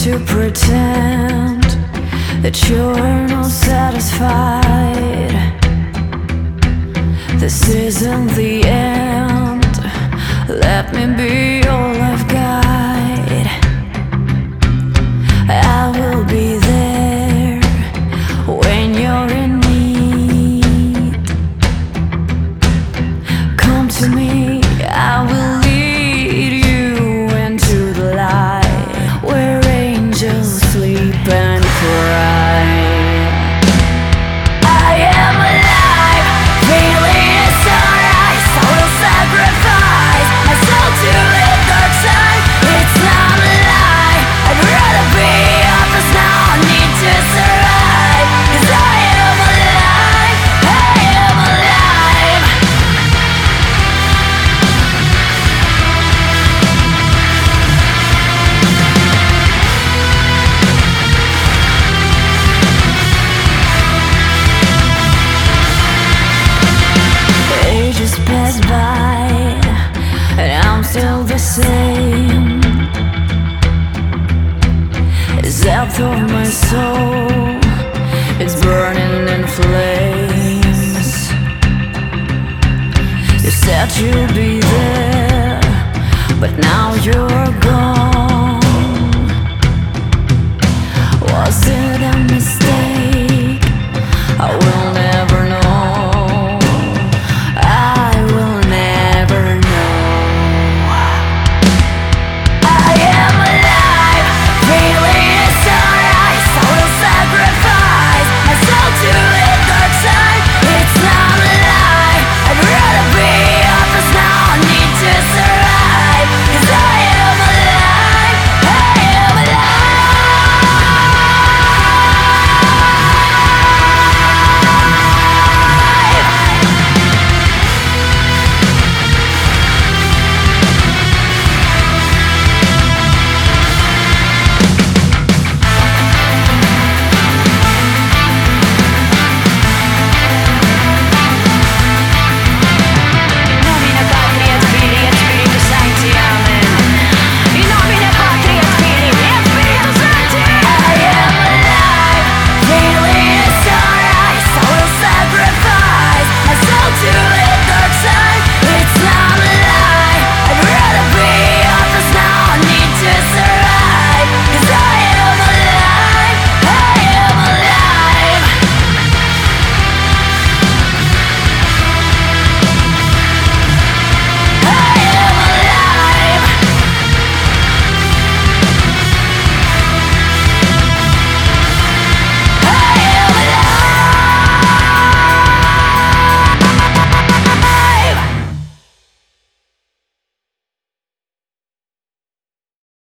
to pretend that you're not satisfied. This isn't the end. Let me be your life guide. I will be there when you're in need. Come to me, I will lead you into the light where angels sleep and cry. I am alive, feeling a sunrise. I will sacrifice my soul to the dark side. It's not a lie, I'd rather be others now. I need to survive, 'cause I am alive, I am alive. Ages pass by, and I'm still the same. The depth of my soul, it's burning in flames. You said you'd be there, but now you're gone.